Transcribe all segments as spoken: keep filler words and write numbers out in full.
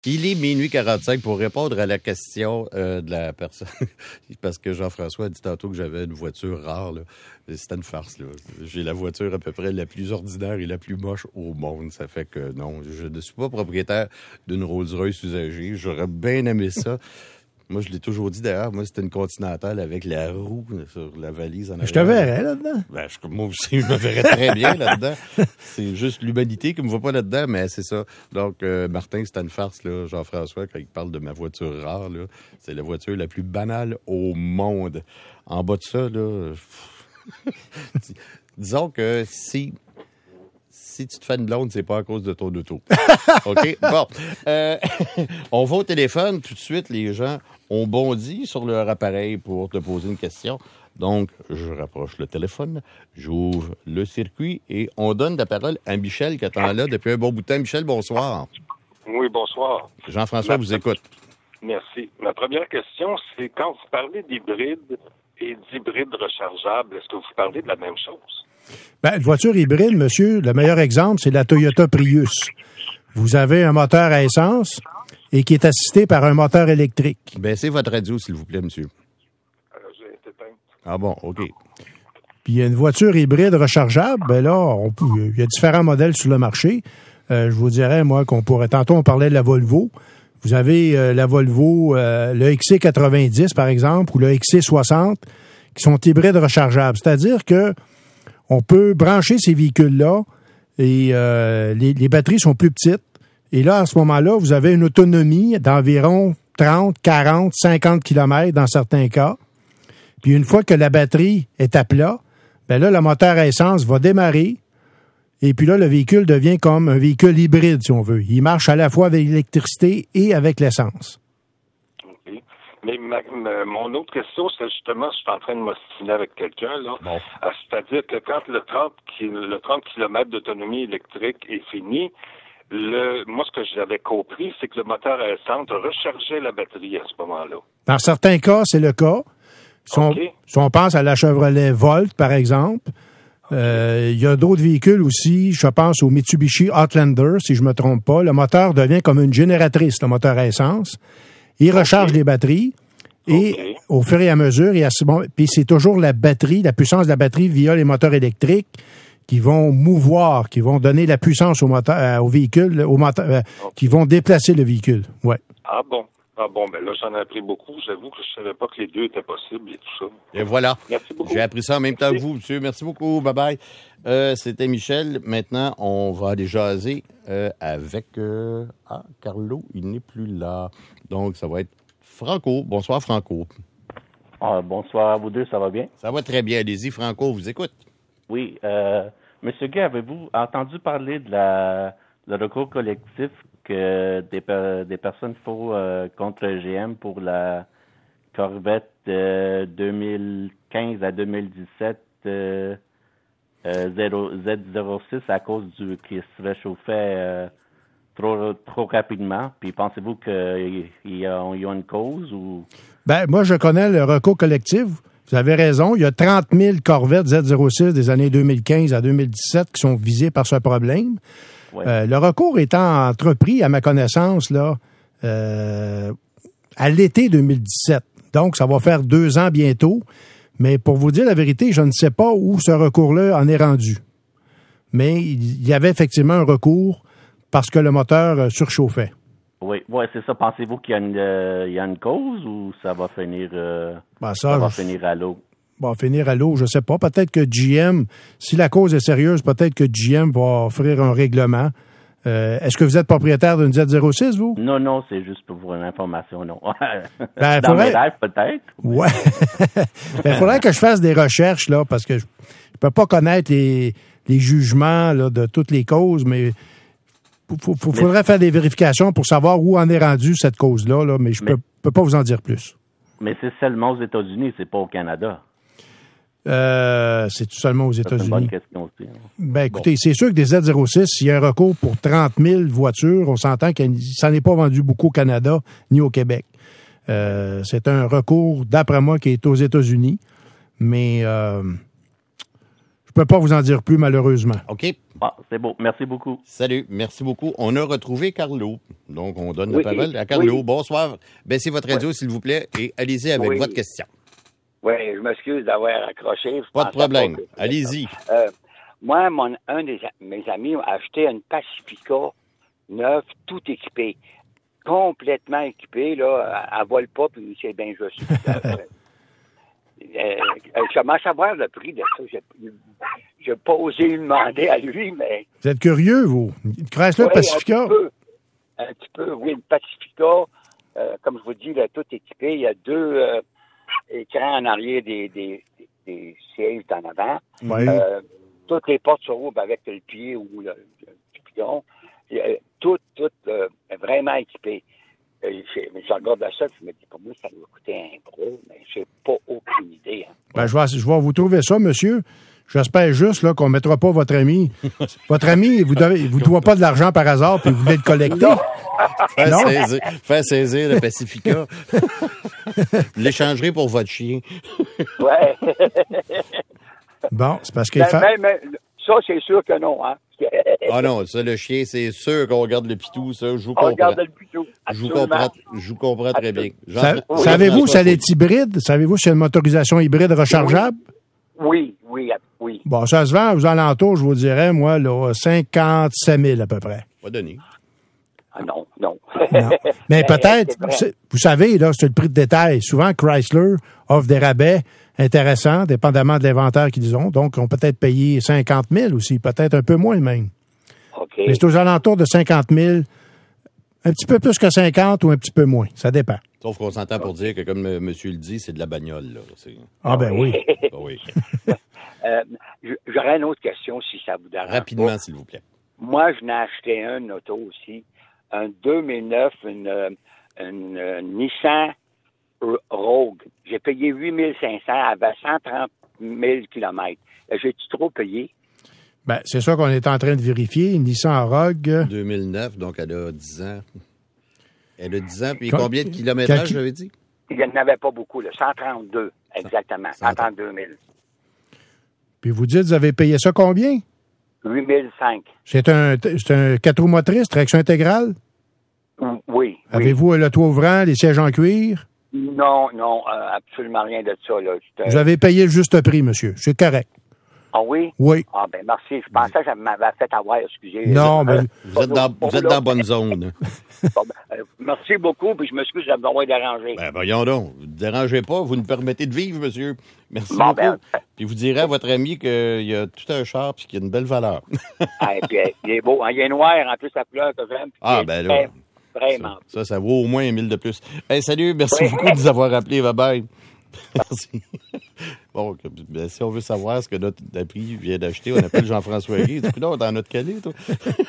Il est minuit quarante-cinq pour répondre à la question euh, de la personne. Parce que Jean-François a dit tantôt que j'avais une voiture rare. Là. C'était une farce. Là. J'ai la voiture à peu près la plus ordinaire et la plus moche au monde. Ça fait que non, je ne suis pas propriétaire d'une Rolls-Royce usagée. J'aurais bien aimé ça. Moi, je l'ai toujours dit d'ailleurs, moi, c'était une Continentale avec la roue sur la valise en arrière. Je te verrais là-dedans. Ben, je, moi aussi, je me verrais très bien là-dedans. C'est juste l'humanité qui me voit pas là-dedans, mais c'est ça. Donc, euh, Martin, c'était une farce, là, Jean-François, quand il parle de ma voiture rare, là, c'est la voiture la plus banale au monde. En bas de ça, là, disons que si... Si tu te fais une blonde, c'est pas à cause de ton auto. OK? Bon. Euh, on va au téléphone. Tout de suite, les gens ont bondi sur leur appareil pour te poser une question. Donc, je rapproche le téléphone, j'ouvre le circuit et on donne la parole à Michel qui attend là depuis un bon bout de temps. Michel, bonsoir. Oui, bonsoir. Jean-François vous écoute. Merci. Ma première question, c'est quand vous parlez d'hybride et d'hybride rechargeable, est-ce que vous parlez de la même chose? Ben, une voiture hybride, monsieur, le meilleur exemple, c'est la Toyota Prius. Vous avez un moteur à essence et qui est assisté par un moteur électrique. Baissez votre radio, s'il vous plaît, monsieur. Euh, j'ai été éteinte. Ah bon, OK. Puis il y a une voiture hybride rechargeable, ben là, on peut, il y a différents modèles sur le marché. Euh, je vous dirais, moi, qu'on pourrait... Tantôt, on parlait de la Volvo. Vous avez euh, la Volvo, euh, le X C quatre-vingt-dix, par exemple, ou le X C soixante, qui sont hybrides rechargeables. C'est-à-dire que on peut brancher ces véhicules-là et euh, les, les batteries sont plus petites. Et là, à ce moment-là, vous avez une autonomie d'environ trente, quarante, cinquante kilomètres dans certains cas. Puis une fois que la batterie est à plat, ben là, le moteur à essence va démarrer. Et puis là, le véhicule devient comme un véhicule hybride, si on veut. Il marche à la fois avec l'électricité et avec l'essence. Mais ma, ma, mon autre question, c'est justement, je suis en train de m'ostiner avec quelqu'un, là. Bon. C'est-à-dire que quand le trente, le trente kilomètres d'autonomie électrique est fini, le, moi, ce que j'avais compris, c'est que le moteur à essence rechargeait la batterie à ce moment-là. Dans certains cas, c'est le cas. Si, okay. on, si on pense à la Chevrolet Volt, par exemple, euh, il y a d'autres véhicules aussi, je pense au Mitsubishi Outlander, si je me trompe pas. Le moteur devient comme une génératrice, le moteur à essence. Il recharge okay. les batteries et okay. au fur et à mesure, et à ce bon, puis c'est toujours la batterie, la puissance de la batterie via les moteurs électriques qui vont mouvoir, qui vont donner la puissance au moteur, euh, au véhicule, au moteur, euh, okay. qui vont déplacer le véhicule. Ouais. Ah bon. Ah bon, ben là, j'en ai appris beaucoup. J'avoue que je savais pas que les deux étaient possibles et tout ça. Et voilà. Merci beaucoup. J'ai appris ça en même temps que vous, monsieur. Merci beaucoup. Bye-bye. Euh, c'était Michel. Maintenant, on va aller jaser euh, avec... Euh... Ah, Carlo, il n'est plus là. Donc, ça va être Franco. Bonsoir, Franco. Ah, bonsoir à vous deux, ça va bien? Ça va très bien. Allez-y, Franco, vous écoute. Oui. Euh, Monsieur Gay, avez-vous entendu parler de la le recours collectif que des, des personnes font euh, contre G M pour la Corvette euh, deux mille quinze à deux mille dix-sept euh, euh, Z zéro six à cause du qui se réchauffait euh, trop trop rapidement. Puis pensez-vous qu'ils y a, y a une cause ou? Ben moi je connais le recours collectif. Vous avez raison. Il y a trente mille Corvettes Z zéro six des années deux mille quinze à deux mille dix-sept qui sont visées par ce problème. Ouais. Euh, le recours étant entrepris, à ma connaissance, là, euh, à l'été deux mille dix-sept. Donc, ça va faire deux ans bientôt. Mais pour vous dire la vérité, je ne sais pas où ce recours-là en est rendu. Mais il y avait effectivement un recours parce que le moteur surchauffait. Oui, ouais, c'est ça. Pensez-vous qu'il y a une, euh, il y a une cause ou ça va finir, euh, ben ça, ça va je... finir à l'eau? Bon, finir à l'eau, je sais pas. Peut-être que G M, si la cause est sérieuse, peut-être que G M va offrir un règlement. Euh, est-ce que vous êtes propriétaire d'une Z zéro six, vous? Non, non, c'est juste pour vous une information, non. Ben, Dans faudrait... mes rêves, peut-être. Ouais. Ben, il faudrait que je fasse des recherches, là, parce que je ne peux pas connaître les, les jugements là, de toutes les causes, mais il faudrait mais... faire des vérifications pour savoir où en est rendue cette cause-là, là, mais je ne mais... peux, peux pas vous en dire plus. Mais c'est seulement aux États-Unis, c'est pas au Canada. Euh, c'est tout seulement aux États-Unis. C'est une bonne question aussi. Hein. Ben, écoutez, bon. C'est sûr que des Z zéro six, s'il y a un recours pour trente mille voitures, on s'entend que ça n'est pas vendu beaucoup au Canada ni au Québec. Euh, c'est un recours, d'après moi, qui est aux États-Unis. Mais euh, Je peux pas vous en dire plus, malheureusement. OK. Ah, c'est beau. Merci beaucoup. Salut. Merci beaucoup. On a retrouvé Carlo. Donc, on donne Oui, la parole à Carlo. oui. Bonsoir. Baissez votre radio, Oui. s'il vous plaît, et allez-y avec Oui. votre question. Oui, je m'excuse d'avoir accroché. Je Pas de pensais problème. pas que- Allez-y. Euh, moi, mon, un de mes amis a acheté une Pacifica neuve, tout équipée. Complètement équipée, là. Elle, elle vole pas, puis c'est bien juste. euh, euh, je commence à voir le prix de ça. Je n'ai pas osé lui demander à lui, mais... Vous êtes curieux, vous? Une Chrysler Oui, Pacifica? Un petit peu, un petit peu, oui, une Pacifica, euh, comme je vous dis, là, tout équipé. Il y a deux euh, écrans en arrière des, des, des, des sièges en avant. Oui. Euh, toutes les portes se rouvrent avec le pied ou le, le piton. Euh, tout, tout euh, vraiment équipé. Euh, je, mais je regarde ça, je me dis, pour moi, ça doit coûter un gros, mais j'ai pas aucune idée. Hein. Ben, je, vais, je vais vous trouver ça, monsieur. J'espère juste là, qu'on ne mettra pas votre ami. Votre ami, vous ne vous doit pas de l'argent par hasard, puis vous voulez le collecter. Faire Non. saisir, faire saisir le Pacifica. Vous l'échangerez pour votre chien. Ouais. Bon, c'est parce qu'il Ben, fait... mais, mais, ça, c'est sûr que non, hein. Ah non, ça, le chien, c'est sûr qu'on regarde le pitou, ça, je vous On comprends. regarde le pitou. Je vous Absolument. comprends, je vous comprends très bien. Jean- Sa- Jean- Savez-vous si Jean-François elle est hybride? Savez-vous si c'est une motorisation hybride rechargeable? Oui, oui, oui. Bon, ça se vend aux alentours, je vous dirais, moi, là, cinquante-sept mille à peu près. Pas donné. Ah non, non. Non. Mais peut-être, c'est vrai. c'est- vous savez, là, c'est le prix de détail. Souvent, Chrysler offre des rabais intéressants, dépendamment de l'inventaire qu'ils ont. Donc, on peut peut-être payer cinquante mille aussi, peut-être un peu moins même. OK. Mais c'est aux alentours de cinquante mille, un petit peu plus que cinquante ou un petit peu moins. Ça dépend. Sauf qu'on s'entend pour dire que, comme euh, monsieur le dit, c'est de la bagnole, là. C'est- Ah ben oui. Ah oui. Euh, j- J'aurais une autre question, si ça vous dérange Rapidement, pas. s'il vous plaît. Moi, je n'ai acheté un auto aussi, un deux mille neuf, une, euh, une, euh, Nissan Rogue. J'ai payé huit mille cinq cents, elle avait cent trente mille kilomètres. J'ai-tu trop payé? Ben, c'est ça qu'on est en train de vérifier. Une Nissan Rogue. deux mille neuf, donc elle a dix ans. Elle a dix ans, puis Quand- combien de kilométrage, quand- j'avais dit? Il n'y en avait pas beaucoup, là, cent trente-deux, exactement, cent trente-deux mille. Puis vous dites, vous avez payé ça combien? huit mille cinq. C'est un, c'est un quatre roues motrices, traction intégrale? Oui, oui. Avez-vous le toit ouvrant, les sièges en cuir? Non, non, euh, absolument rien de ça, là. C'était- Vous avez payé le juste prix, monsieur. C'est correct. Ah oui? Oui. Ah ben merci, je pensais que ça m'avait fait avoir, excusez. Non, mais- Euh, Vous êtes dans, vous êtes dans la bonne zone. Bon, ben, euh, merci beaucoup, puis je m'excuse de m'avoir dérangé. Ben, voyons donc. Vous ne dérangez pas, vous nous permettez de vivre, monsieur. Merci Bon, beaucoup. ben, Puis vous direz à votre ami qu'il y a tout un char puis qu'il y a une belle valeur. Ah, et puis, euh, il est beau, hein, il est noir, en plus, sa couleur que j'aime. puis Ah, il est ben là. très- Vraiment. Ça, ça vaut au moins un mille de plus. Hey, salut, merci Oui. beaucoup de nous avoir appelés. Bye-bye. Merci. Bon, que- ben, si on veut savoir ce que notre appli vient d'acheter, on appelle Jean-François Guy. Du coup, là, dans notre calé, toi.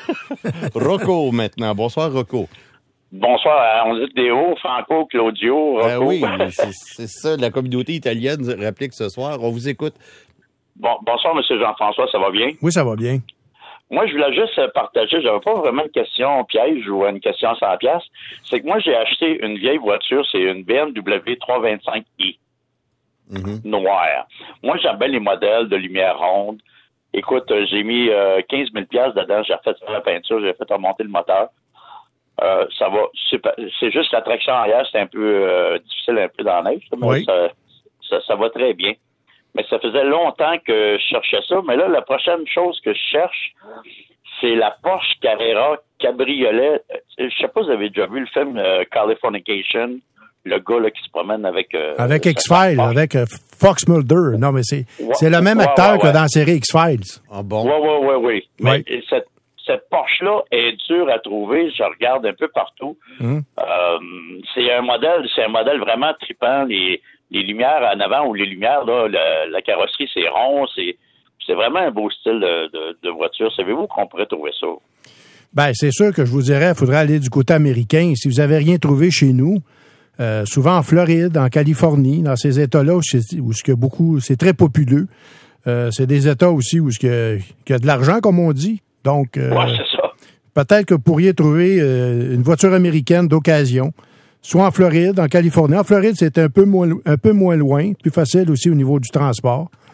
Rocco, maintenant. Bonsoir, Rocco. Bonsoir, on dit Déo, Franco, Claudio, Rocco. Ben oui, c'est c'est ça, la communauté italienne réplique ce soir. On vous écoute. Bon, bonsoir, M. Jean-François, ça va bien? Oui, ça va bien. Moi, je voulais juste partager, j'avais pas vraiment une question piège ou une question à cent piastres. C'est que moi, j'ai acheté une vieille voiture, c'est une B M W trois cent vingt-cinq i. Mhm. Noire. Moi, j'aime bien les modèles de lumière ronde. Écoute, euh, j'ai mis euh, quinze mille piastres dedans, j'ai refait la peinture, j'ai fait remonter le moteur. Euh, ça va, c'est, pas- c'est juste la traction arrière, c'est un peu euh, difficile un peu dans la neige, mais Oui. ça, ça, ça va très bien. Mais ça faisait longtemps que je cherchais ça, mais là, la prochaine chose que je cherche, c'est la Porsche Carrera Cabriolet. Euh, Je sais pas si vous avez déjà vu le film euh, Californication, le gars là, qui se promène avec... euh, Avec sa- X-Files, Porsche. avec euh, Fox Mulder. Non, mais c'est Ouais. c'est le même Ouais, acteur ouais, que ouais. dans la série X-Files. Ah bon? Oui, oui, oui, oui. Mais Oui. cette, cette Porsche-là est dure à trouver. Je regarde un peu partout. Hum. Euh, c'est un modèle, c'est un modèle vraiment trippant. Les, les lumières en avant ou les lumières, là, la, la carrosserie, c'est rond. C'est, c'est vraiment un beau style de, de, de voiture. Savez-vous qu'on pourrait trouver ça? Ben, c'est sûr que je vous dirais, il faudrait aller du côté américain. Si vous avez rien trouvé chez nous, euh, souvent en Floride, en Californie, dans ces États-là où c'est, où c'est que beaucoup, c'est très populeux. Euh, c'est des États aussi où il y a, qu'il y a de l'argent, comme on dit. Donc, euh, Ouais, c'est ça. peut-être que vous pourriez trouver euh, une voiture américaine d'occasion, soit en Floride, en Californie. En Floride, c'est un peu moins, un peu moins loin, plus facile aussi au niveau du transport.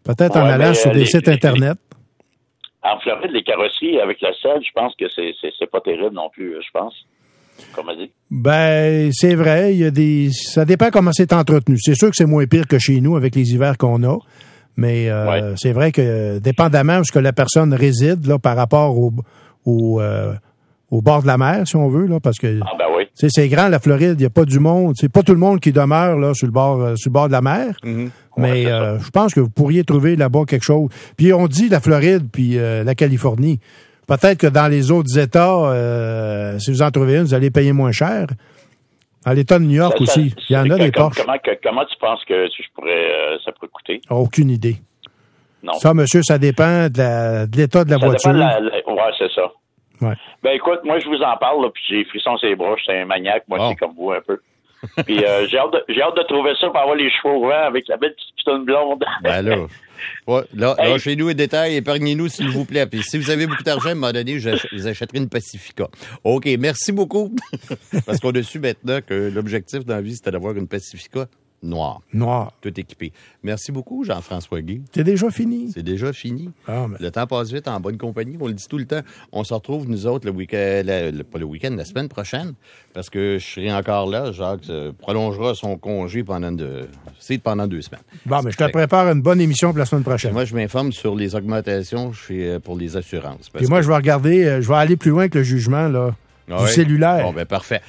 Peut-être Ouais, en allant mais, sur euh, des les- sites les- Internet. En Floride, les carrosseries avec le sel, je pense que c'est, c'est, c'est pas terrible non plus, je pense. Comme on dit. Ben, c'est vrai, il y a des. Ça dépend comment c'est entretenu. C'est sûr que c'est moins pire que chez nous avec les hivers qu'on a. Mais euh, Ouais. c'est vrai que dépendamment de ce que la personne réside là, par rapport au, au, euh, au bord de la mer, si on veut, là, parce que Ah ben oui. tu sais, c'est grand la Floride, il n'y a pas du monde. C'est pas tout le monde qui demeure là, sur le bord euh, sur le bord de la mer. Mhm. Mais Ouais, c'est ça. euh, je pense que vous pourriez trouver là-bas quelque chose. Puis on dit la Floride puis euh, la Californie. Peut-être que dans les autres États, euh, si vous en trouvez une, vous allez payer moins cher. Dans l'État de New York Ça- ça- aussi, il y en a c'est- des comme- Porsche. Comment, que- comment tu penses que je pourrais, euh, ça pourrait coûter? Aucune idée. Non. Ça, monsieur, ça dépend de, la- de l'état de la Ça voiture. dépend de la- la- Ouais, c'est ça. Ouais. Ben écoute, moi je vous en parle, là, puis j'ai frissons sur les bras, je suis un maniaque, moi Oh. aussi, comme vous un peu. Puis euh, j'ai, hâte de, j'ai hâte de trouver ça pour avoir les cheveux au vent avec la belle petite pistoune blonde. Ben là, ouais, là, Hey. lâchez-nous les détails, épargnez-nous s'il vous plaît. Puis si vous avez beaucoup d'argent, à un moment donné, je vous achèterai une Pacifica. OK, merci beaucoup. Parce qu'on a su maintenant que l'objectif dans la vie, c'était d'avoir une Pacifica noire, Noir. tout équipée. Merci beaucoup, Jean-François Guy. C'est déjà fini. C'est déjà fini. Ah, mais- Le temps passe vite en bonne compagnie. On le dit tout le temps. On se retrouve, nous autres, le week-end, la- le- pas le week-end, la semaine prochaine, parce que je serai encore là. Jacques euh, prolongera son congé pendant, de, c'est pendant deux semaines. Bon, mais je te prépare une bonne émission pour la semaine prochaine. Moi, je m'informe sur les augmentations chez, euh, pour les assurances. parce Puis moi, je vais regarder, euh, je vais aller plus loin que le jugement là, que- du Ouais. cellulaire. Bon, ben parfait.